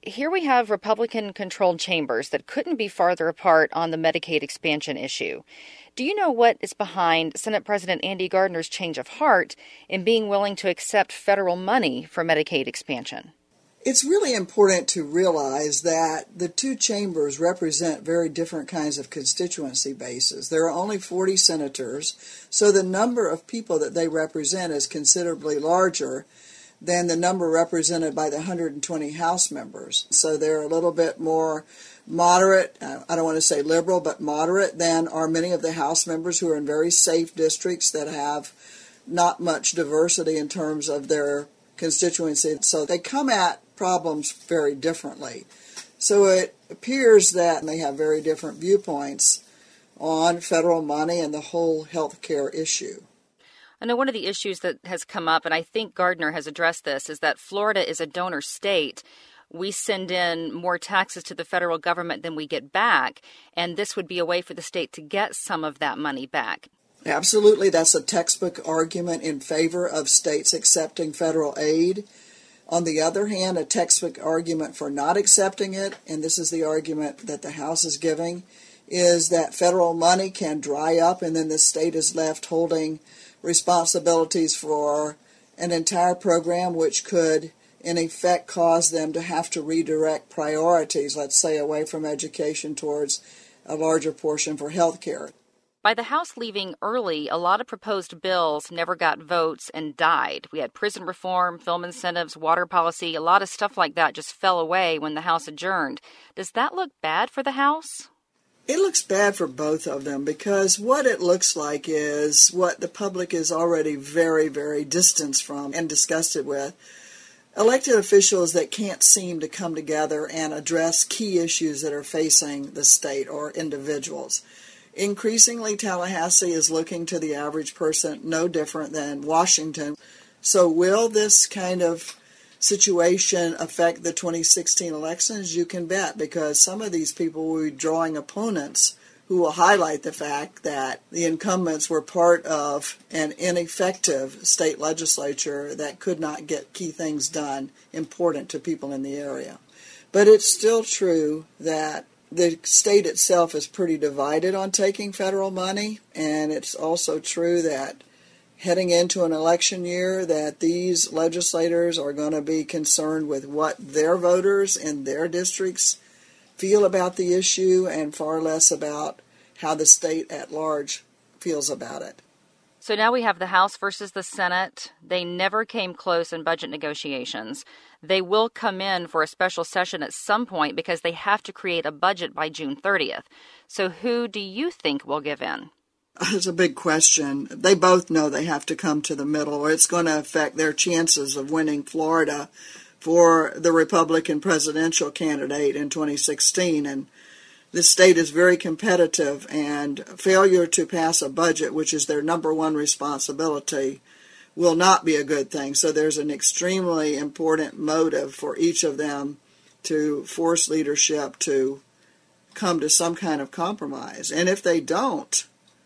here we have Republican-controlled chambers that couldn't be farther apart on the Medicaid expansion issue. Do you know what is behind Senate President Andy Gardner's change of heart in being willing to accept federal money for Medicaid expansion? It's really important to realize that the two chambers represent very different kinds of constituency bases. There are only 40 senators, so the number of people that they represent is considerably larger than the number represented by the 120 House members. So they're a little bit more moderate, I don't want to say liberal, but moderate than are many of the House members who are in very safe districts that have not much diversity in terms of their constituency. So they come at problems very differently. So it appears that they have very different viewpoints on federal money and the whole health care issue. I know one of the issues that has come up, and I think Gardner has addressed this, is that Florida is a donor state. We send in more taxes to the federal government than we get back, and this would be a way for the state to get some of that money back. Absolutely. That's a textbook argument in favor of states accepting federal aid. On the other hand, a textbook argument for not accepting it, and this is the argument that the House is giving, is that federal money can dry up and then the state is left holding responsibilities for an entire program, which could in effect cause them to have to redirect priorities, let's say away from education towards a larger portion for health care. By the House leaving early, a lot of proposed bills never got votes and died. We had prison reform, film incentives, water policy, a lot of stuff like that just fell away when the House adjourned. Does that look bad for the House? It looks bad for both of them because what it looks like is what the public is already very, very distanced from and disgusted with. Elected officials that can't seem to come together and address key issues that are facing the state or individuals. Increasingly, Tallahassee is looking to the average person no different than Washington. So will this kind of situation affect the 2016 elections? You can bet, because some of these people will be drawing opponents who will highlight the fact that the incumbents were part of an ineffective state legislature that could not get key things done important to people in the area. But it's still true that the state itself is pretty divided on taking federal money, and it's also true that heading into an election year that these legislators are going to be concerned with what their voters in their districts feel about the issue and far less about how the state at large feels about it. So now we have the House versus the Senate. They never came close in budget negotiations. They will come in for a special session at some point because they have to create a budget by June 30th. So who do you think will give in? It's a big question. They both know they have to come to the middle, or it's going to affect their chances of winning Florida for the Republican presidential candidate in 2016. And the state is very competitive, and failure to pass a budget, which is their number one responsibility, will not be a good thing. So there's an extremely important motive for each of them to force leadership to come to some kind of compromise. And if they don't,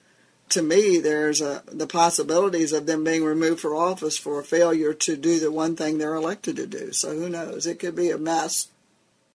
to me, there's the possibilities of them being removed from office for a failure to do the one thing they're elected to do. So who knows? It could be a mess.